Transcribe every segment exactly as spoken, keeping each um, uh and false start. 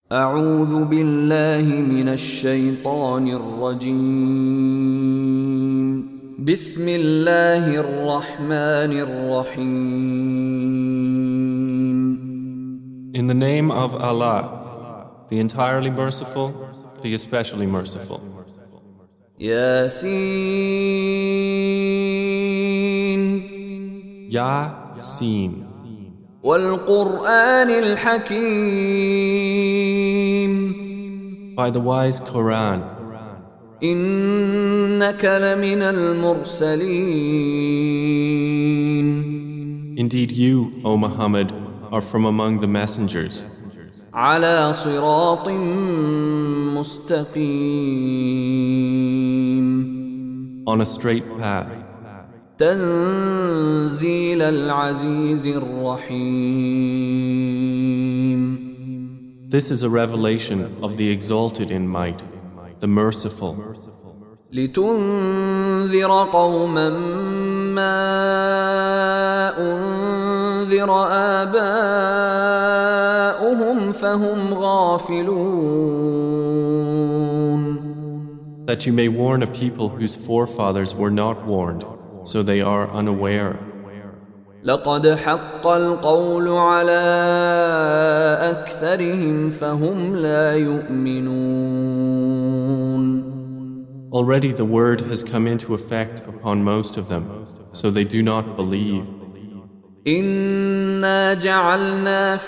أعوذ بالله من الشيطان الرجيم بسم الله الرحمن الرحيم In the name of Allah, the entirely merciful, the especially merciful. ياسين Yasin. والقرآن الحكيم By the wise Quran, إنك لمن المرسلين indeed you, O Muhammad, are from among the messengers, على صراط مستقيم on a straight path, تنزيل العزيز الرحيم. This is a revelation of the exalted in might, the merciful, لتنذر قوما ما أنذر آباؤهم فهم غافلون. that you may warn a people whose forefathers were not warned, so they are unaware. لقد حق القول على أكثرهم فهم لا يؤمنون. Already the word has come into effect upon most of them, so they do not believe. إنا جعلنا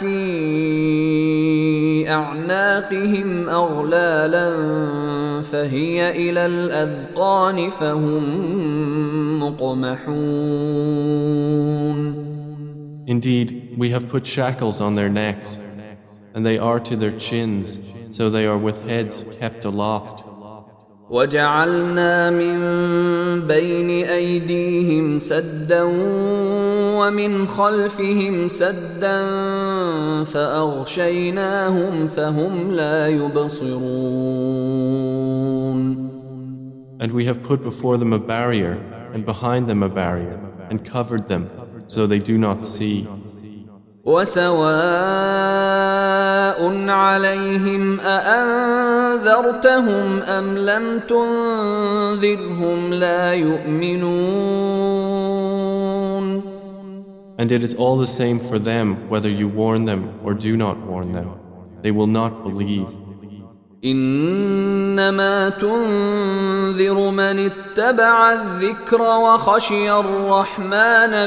في أعناقهم أغلالا فهي إلى الأذقان فهم مقمحون. Indeed, we have put shackles on their necks, and they are to their chins, so they are with heads kept aloft. وجعلنا من بين أيديهم سدا ومن خلفهم سدا فأغشيناهم فهم لا يبصرون. And we have put before them a barrier, and behind them a barrier, and covered them, so they do not see. وسواء عليهم أأنذرتهم أم لم تنذرهم لا يؤمنون. And it is all the same for them whether you warn them or do not warn them. They will not believe. إنما تنذر من اتبع الذكر وخشي الرحمن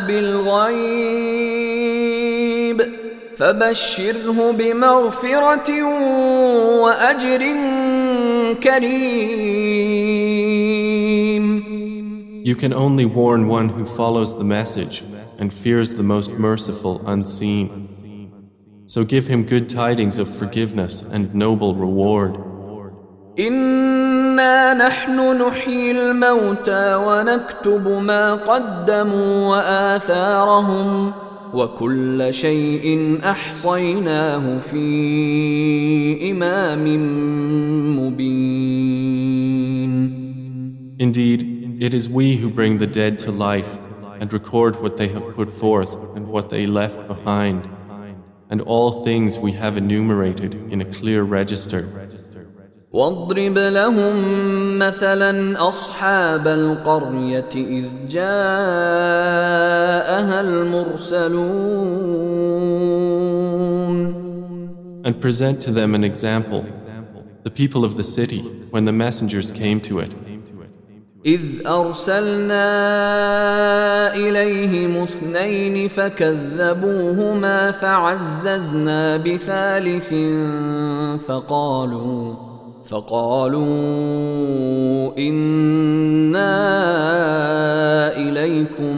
بالغيب فبشره بمغفرة وأجر كريم. You can only warn one who follows the message and fears the most merciful unseen. So give him good tidings of forgiveness and noble reward. إنا نحن نحيي الموتى ونكتب ما قدموا وآثارهم وكل شيء أحصيناه في إمام مبين. Indeed, it is we who bring the dead to life and record what they have put forth and what they left behind. And all things we have enumerated in a clear register. واضرب لهم مثلا أصحاب القرية إذ جاءها المرسلون. And present to them an example, the people of the city, when the messengers came to it. إذ أرسلنا إليهم اثنين فكذبوهما فعززنا بثالث فقالوا فقالوا إنا إليكم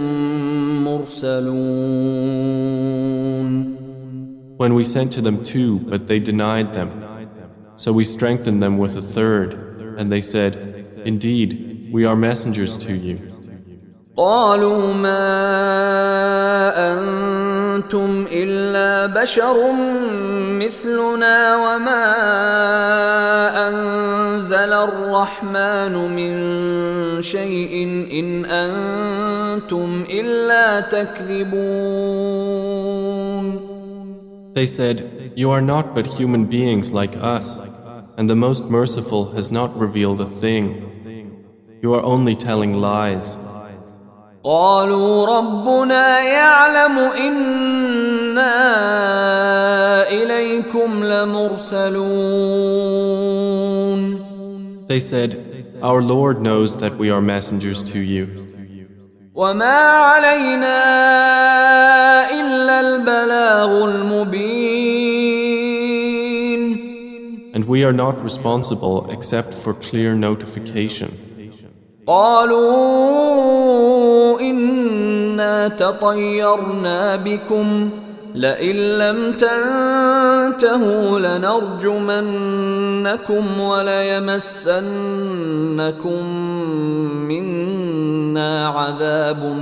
مرسلون. When we sent to them two, but they denied them. So we strengthened them with a third, and they said, Indeed, we are messengers to you. قالوا ما أنتم إلا بشر مثلنا وما أنزل الرحمن من شيء إن أنتم إلا تكذبون. They said, You are not but human beings like us, and the Most Merciful has not revealed a thing. You are only telling lies. قالوا ربنا يعلم إنا إليكم لمرسلون. They said, Our Lord knows that we are messengers to you. وما علينا إلا البلاغ المبين. And we are not responsible except for clear notification. قالوا إنا تطيرنا بكم لئن لم تنتهوا لنرجمنكم وليمسنكم منا عذاب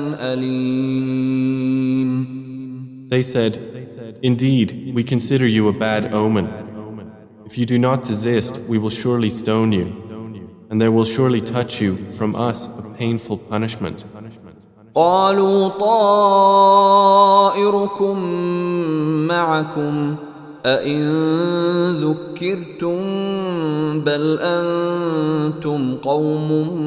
أليم. They said, Indeed, we consider you a bad omen. If you do not desist, we will surely stone you, and there will surely touch you from us a painful punishment. قالوا طائركم معكم أئن ذكرتم بل أنتم قوم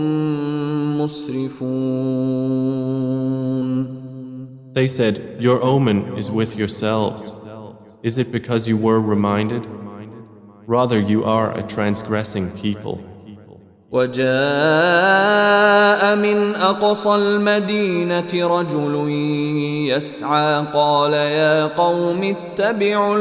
مسرفون. They said, Your omen is with yourselves. Is it because you were reminded? Rather, you are a transgressing people. وجاء من أقصى المدينة رجل يسعى قال يا قوم اتبعوا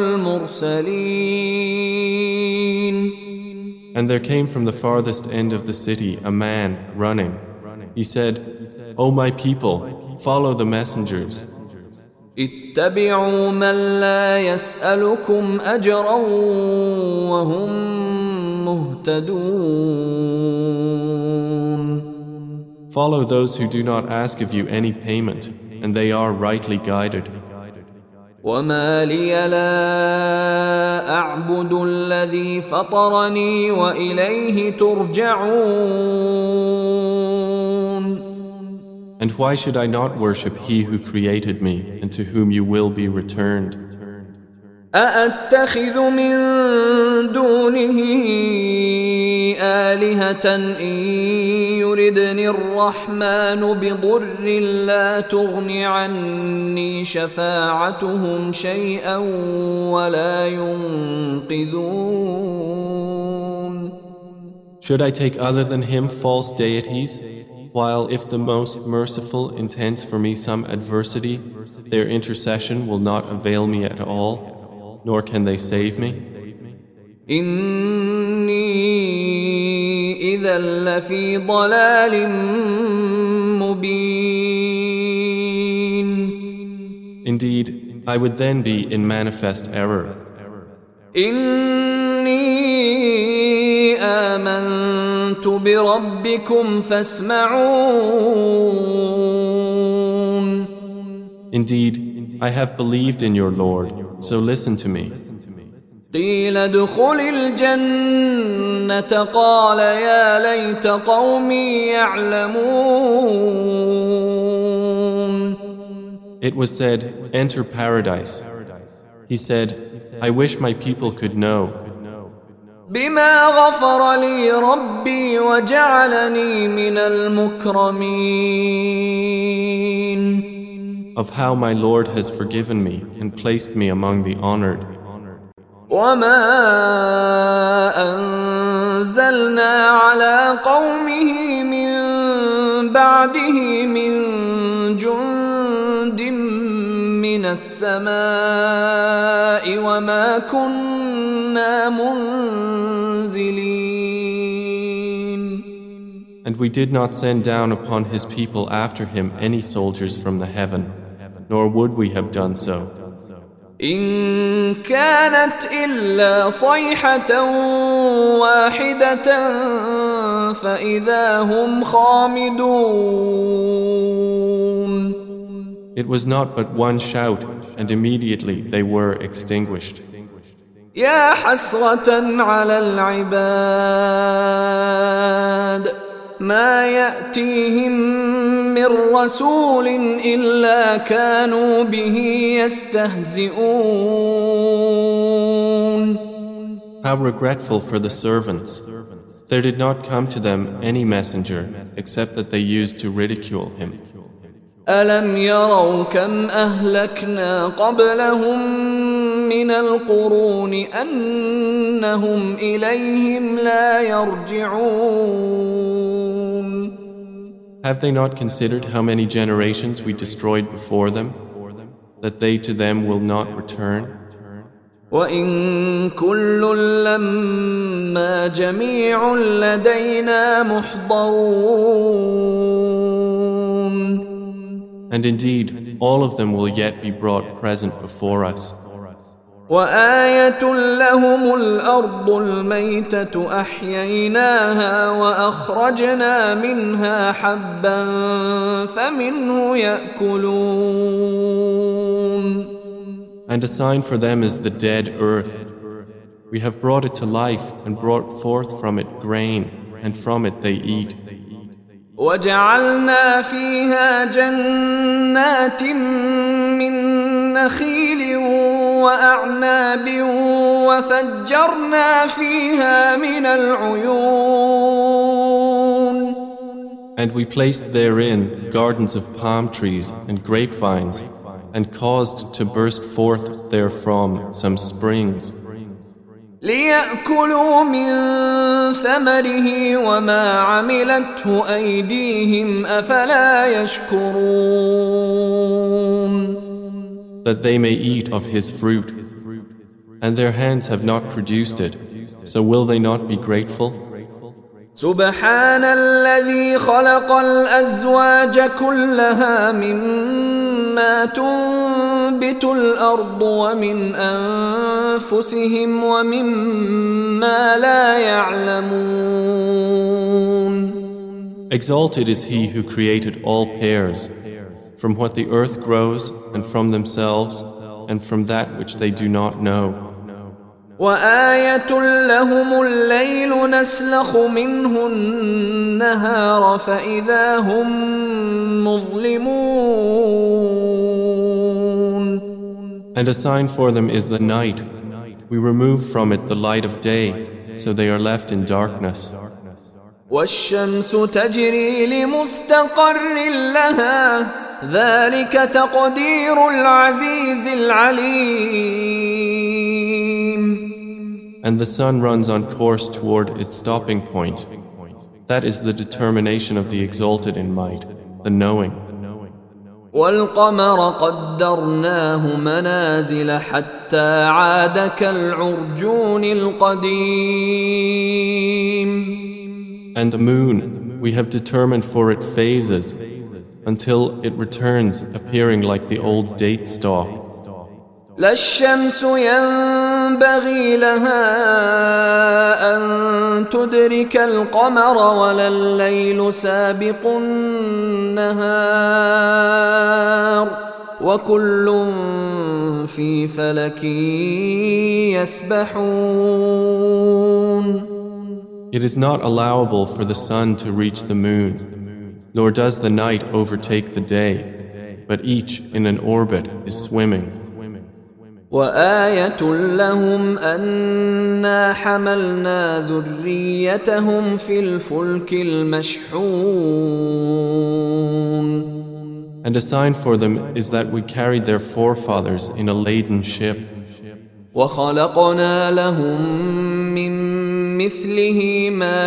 المرسلين. And there came from the farthest end of the city a man running. He said, O my people, follow the messengers. اتبعوا من لا يسألكم أجرا وهم مهتدون. Follow those who do not ask of you any payment, and they are rightly guided. وما لي لا أعبد الذي فطرني وإليه ترجعون. And why should I not worship He who created me and to whom you will be returned? أأتخذ من دونه آلهة إن يردني الرحمن بضر لا تغن عني شفاعتهم شيئا ولا ينقذون. Should I take other than Him false deities? While if the Most Merciful intends for me some adversity, their intercession will not avail me at all, nor can they save me. إني إذا لفي ضلال مبين. Indeed, I would then be in manifest error. إني آمنت بربكم فاسمعون. Indeed, I have believed in your Lord, so listen to me. قيل ادخل الجنة قال يا ليت قومي يعلمون. It was said, enter paradise. He said, I wish my people could know. بما غفر لي ربي وجعلني من المكرمين. Of how my Lord has forgiven me and placed me among the honored. وما أنزلنا على قومه من بعده من جند من السماء وما كنا منزلين. And we did not send down upon his people after him any soldiers from the heaven, nor would we have done so. إن كانت إلا صيحة واحدة فإذا هم خامدون. It was not but one shout, and immediately they were extinguished. يا حسرة على العباد ما يأتيهم من رسول إلا كانوا به يستهزئون. How regretful for the servants. There did not come to them any messenger except that they used to ridicule him. ألم يروا كم أهلكنا قبلهم من القرون أنهم إليهم لا يرجعون. Have they not considered how many generations we destroyed before them, that they to them will not return? وإن كل لما جميع لدينا محضرون. And indeed, all of them will yet be brought present before us. وآية لهم الأرض الميتة أحييناها وأخرجنا منها حبا فمنه يأكلون. And a sign for them is the dead earth. We have brought it to life and brought forth from it grain, and from it they eat. وجعلنا فيها جنات من نخيل وأعناب وفجرنا فيها من العيون. And we placed therein gardens of palm trees and grapevines, and caused to burst forth therefrom some springs. ليأكلوا من ثمره وما عملته أيديهم أفلا يشكرون. That they may eat of his fruit, and their hands have not produced it, so will they not be grateful? سبحان الذي خلق الأزواج كلها مما تنبت الأرض ومن أنفسهم ومما لا يعلمون. Exalted is he who created all pairs, from what the earth grows and from themselves and from that which they do not know. وآية لهم الليل نسلخ منه النهار فإذا هم مظلمون. And a sign for them is the night. We remove from it the light of day, so they are left in darkness. والشمس تجري لمستقر لها ذلك تقدير العزيز العليم. And the sun runs on course toward its stopping point. That is the determination of the exalted in might, the knowing. والقمر قدرناه منازل حتى عاد كالعرجون القديم. And the moon, we have determined for it phases, until it returns appearing like the old date stalk. لا الشمس ينبغي لها أن تدرك القمر ولا الليل سابق النهار وكل في فلك يسبحون. It is not allowable for the sun to reach the moon, nor does the night overtake the day, but each in an orbit is swimming. وآية لهم أنا حملنا ذريتهم في الفلك المشحون. And a sign for them is that we carried their forefathers in a laden ship. وخلقنا لهم من مثله ما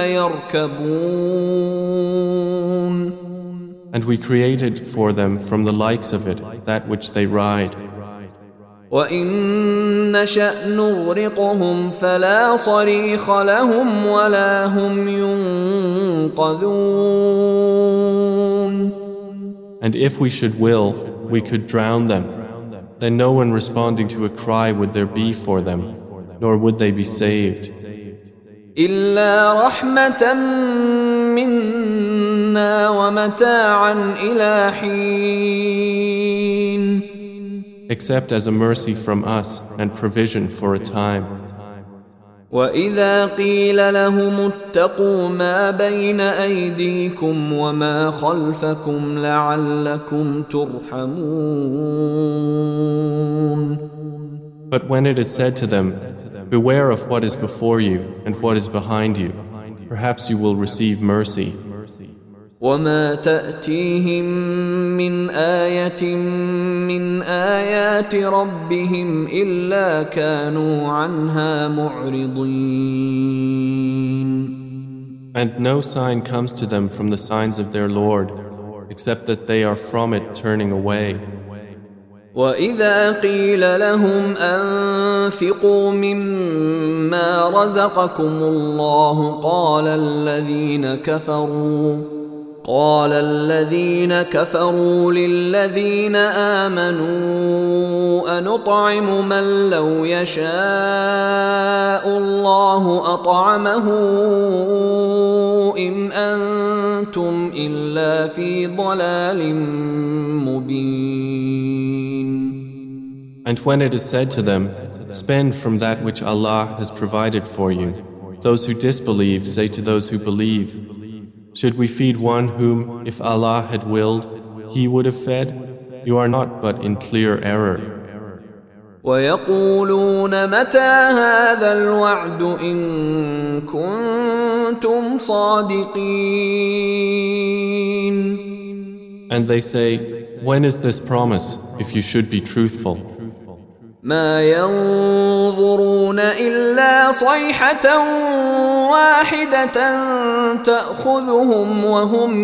يركبون. And we created for them from the likes of it that which they ride. وإن نشأ نغرقهم فلا صريخ لهم ولا هم ينقذون. And if we should will, we could drown them. Then no one responding to a cry would there be for them, nor would they be saved. إلا رحمة منا ومتاعا إلى حين. Except as a mercy from us and provision for a time. وإذا قيل لهم اتقوا ما بين أيديكم وما خلفكم لعلكم ترحمون. But when it is said to them, beware of what is before you and what is behind you, perhaps you will receive mercy. وما تأتيهم من آية من آيات ربهم إلا كانوا عنها معرضين. And no sign comes to them from the signs of their Lord, except that they are from it turning away. وإذا قيل لهم أنفقوا مما رزقكم الله قال الذين كفروا قال الذين كفروا للذين آمنوا أنطعم من لو يشاء الله أطعمه إن أنتم إلا في ضلال مبين. And when it is said to them, spend from that which Allah has provided for you, those who disbelieve say to those who believe, should we feed one whom, if Allah had willed, He would have fed? You are not but in clear error. وَيَقُولُونَ مَتَى هَذَا الْوَعْدُ إِن كُنتُمْ صَادِقِينَ. And they say, when is this promise, if you should be truthful? ما ينظرون إلا صيحة واحدة تأخذهم وهم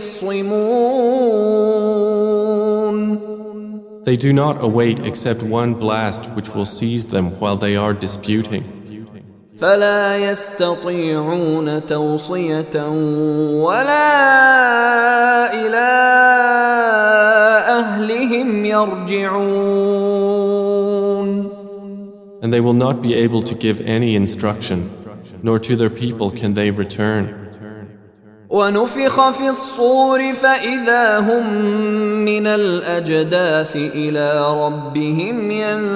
يخصمون. They do not await except one blast which will seize them while they are disputing. فلا يستطيعون توصية ولا إلى أهلهم يرجعون. And they will not be able to give any instruction, nor to their people can they return. ونفخ في الصور فإذا هم من الأجداث إلى ربهم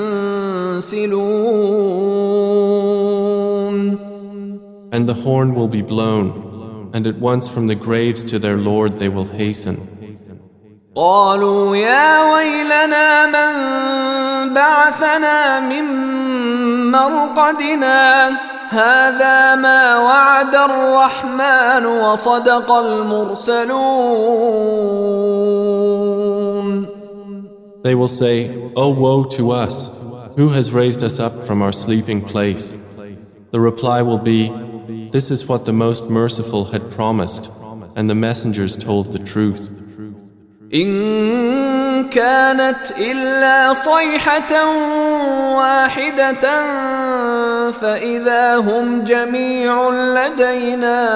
ينسلون. And the horn will be blown, and at once from the graves to their Lord they will hasten. قالوا يا ويلنا من بعثنا من مرقدنا هذا ما وعد الرحمن وصدق المرسلون. They will say, "Oh woe to us! Who has raised us up from our sleeping place?" The reply will be, "This is what the Most Merciful had promised, and the messengers told the truth." إن كانت إلا صيحة واحدة فإذا هم جميع لدينا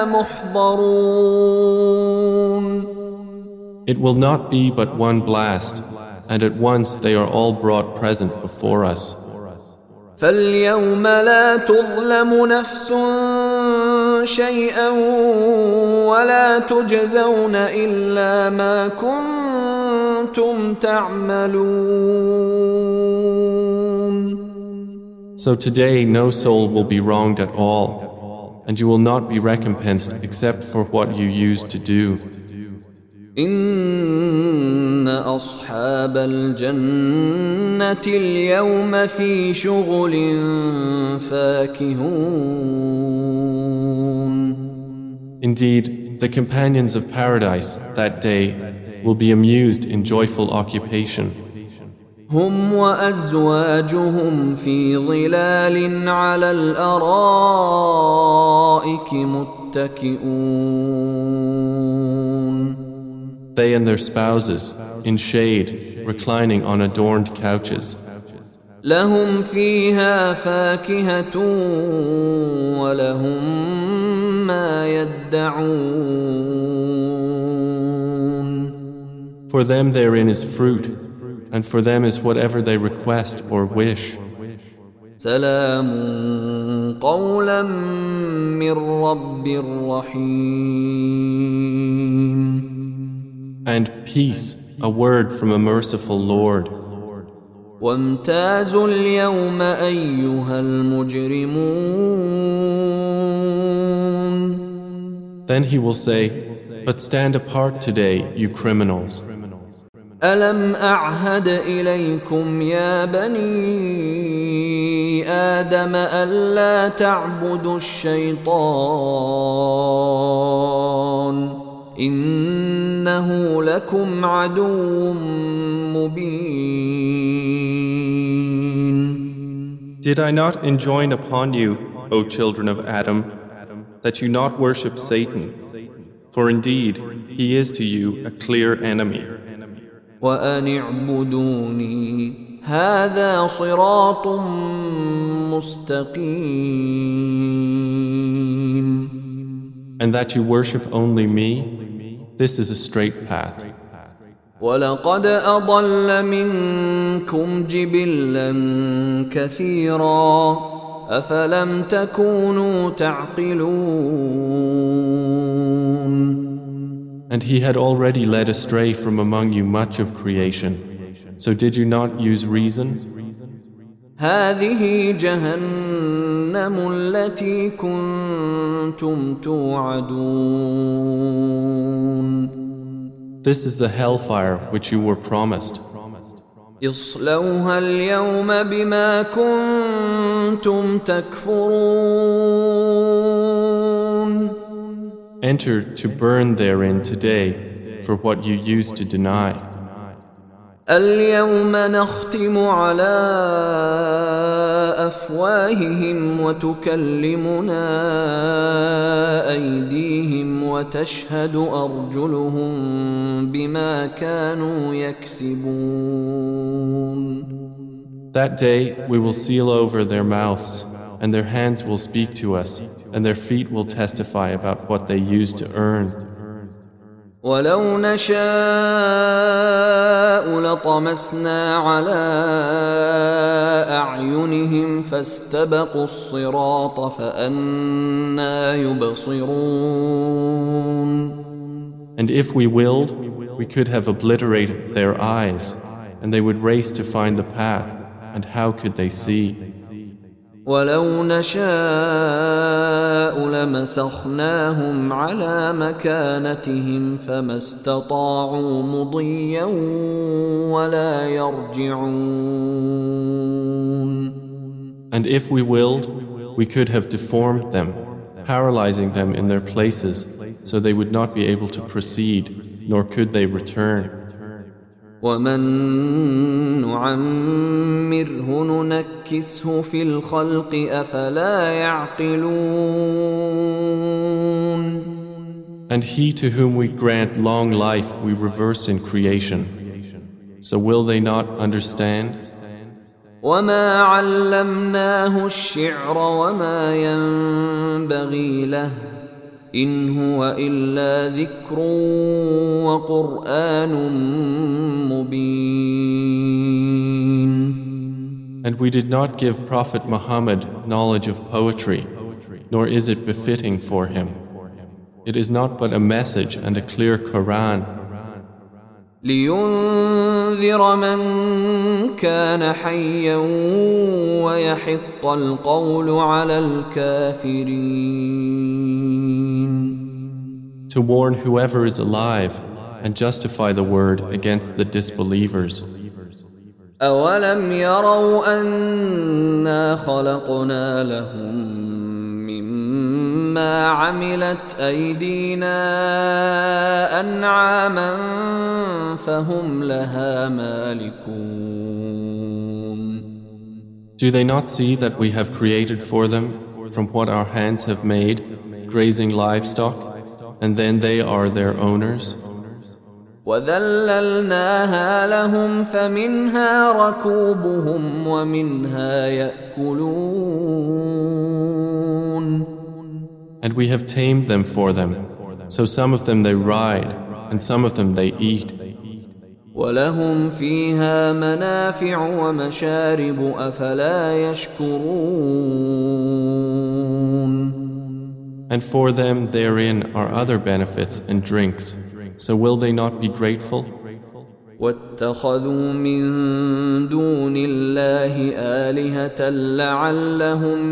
محضرون. It will not be but one blast, and at once they are all brought present before us. فاليوم لا تظلم نفس شيئا ولا تجزون إلا ما كنتم تعملون. So today no soul will be wronged at all, and you will not be recompensed except for what you used to do. إن أصحاب الجنة اليوم في شغل فاكهون. Indeed, the companions of paradise that day will be amused in joyful occupation. هم وأزواجهم في ظلال على الأرائك متكئون. They and their spouses, in shade, reclining on adorned couches. لهم فيها فاكهة ولهم ما يدعون. For them therein is fruit, and for them is whatever they request or wish. سلام قولا من رب رحيم. And peace, a word from a merciful Lord. وامتازوا اليوم أيها المجرمون. Then he will say, but stand apart today, you criminals. ألم أعهد إليكم يا بني آدم ألا تعبدوا الشيطان إنه لكم عدو مبين. Did I not enjoin upon you, O children of Adam, that you not worship Satan? For indeed, he is to you a clear enemy. وأن اعبدوني هذا صراط مستقيم. And that you worship only me, this is a straight path. ولقد أضل منكم جبلا كثيرا أفلم تكونوا تعقلون. And he had already led astray from among you much of creation. So did you not use reason? هذه جهنم التي كنتم توعدون. This is the hellfire which you were promised. اصلوها اليوم بما كنتم تكفرون. Enter to burn therein today for what you used to deny. اليوم نختم على أفواههم وتكلمنا أيديهم وتشهد أرجلهم بما كانوا يكسبون. That day we will seal over their mouths, and their hands will speak to us, and their feet will testify about what they used to earn. ولو نشاء لطمسنا على أعينهم فاستبقوا الصراط فأنى يبصرون. And if we willed, we could have obliterated their eyes, and they would race to find the path, and how could they see? ولو نشاء لمسخناهم على مكانتهم فما استطاعوا مضيا ولا يرجعون. And if we willed, we could have deformed them, paralyzing them in their places, so they would not be able to proceed, nor could they return. ومن نعمره ننكسه في الخلق أفلا يعقلون. And he to whom we grant long life we reverse in creation. So will they not understand? وما علمناه الشعر وما ينبغي له إن هو إلا ذكر وقرآن مبين. And we did not give Prophet Muhammad knowledge of poetry, nor is it befitting for him. It is not but a message and a clear Quran. لينذر من كان حيا ويحق القول على الكافرين. To warn whoever is alive and justify the word against the disbelievers. أولم يروا أنا خلقنا لهم مما عملت أيدينا أنعاما فهم لها مالكون. Do they not see that we have created for them from what our hands have made grazing livestock, and then they are their owners? وذللناها لهم فمنها ركوبهم ومنها يأكلون. And we have tamed them for them, so some of them they ride, and some of them they eat. ولهم فيها منافع ومشارب أفلا يشكرون. And for them therein are other benefits and drinks. So will they not be grateful? واتخذوا من دون الله آلهة لعلهم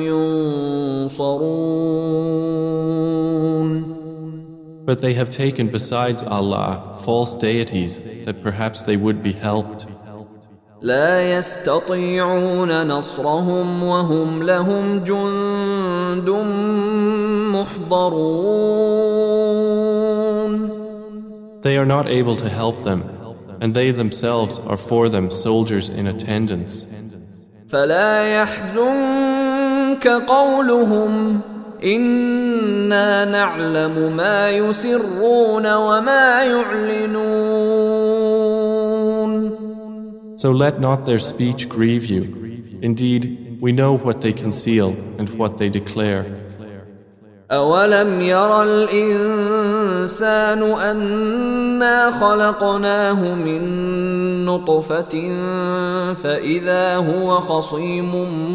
ينصرون. But they have taken besides Allah false deities that perhaps they would be helped. لا يستطيعون نصرهم وهم لهم جند محضرون. They are not able to help them, and they themselves are for them soldiers in attendance. فلا يحزنك قولهم إنا نعلم ما يسرون وما يعلنون. So let not their speech grieve you. Indeed, we know what they conceal and what they declare. أولم ير الإنسان أنا خلقناه من نطفة فإذا هو خصيم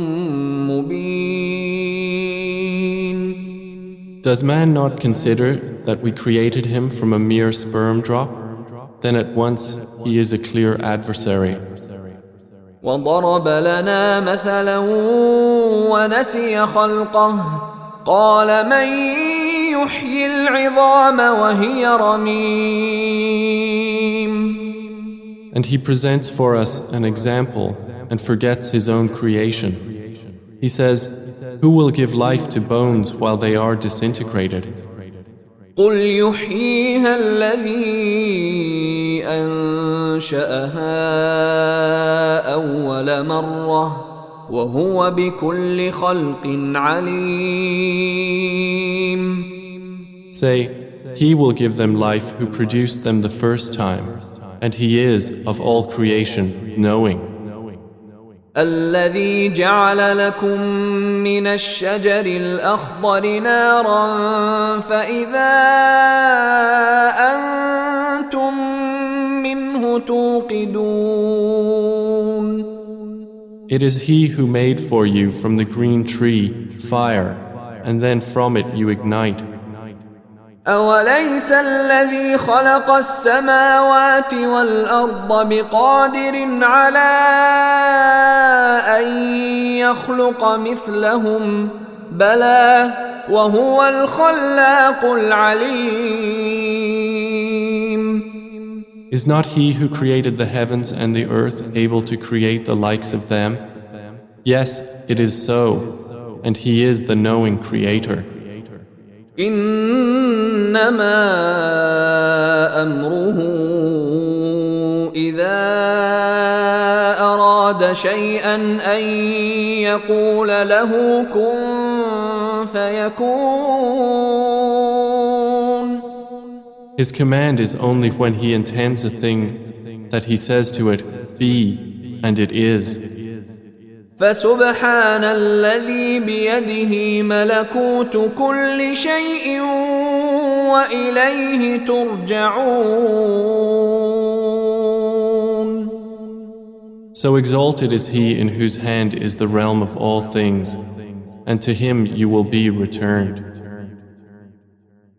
مبين. Does man not consider that we created him from a mere sperm drop? Then at once he is a clear adversary. وضرب لنا مثلا ونسي خلقه قال من يحيي العظام وهي رميم. And he presents for us an example and forgets his own creation. He says, who will give life to bones while they are disintegrated? قل يحييها الذي أنشأها أول مرة وهو بكل خلق عليم. Say, he will give them life who produced them the first time, and he is of all creation knowing. الذي جعل لكم من الشجر الأخضر نارا فإذا أنتم منه توقدون. It is he who made for you from the green tree fire, and then from it you ignite. أوليس الذي خلق السماوات والأرض بقادر على أن يخلق مثلهم بلى وهو الخلاق العليم. Is not he who created the heavens and the earth able to create the likes of them? Yes, it is so, and he is the knowing creator. إنما أمره إذا أراد شيئا أن يقول له كن فيكون. His command is only when he intends a thing that he says to it, be, and it is. فسبحان الذي بيده ملكوت كل شيء وإليه ترجعون. So exalted is he in whose hand is the realm of all things, and to him you will be returned.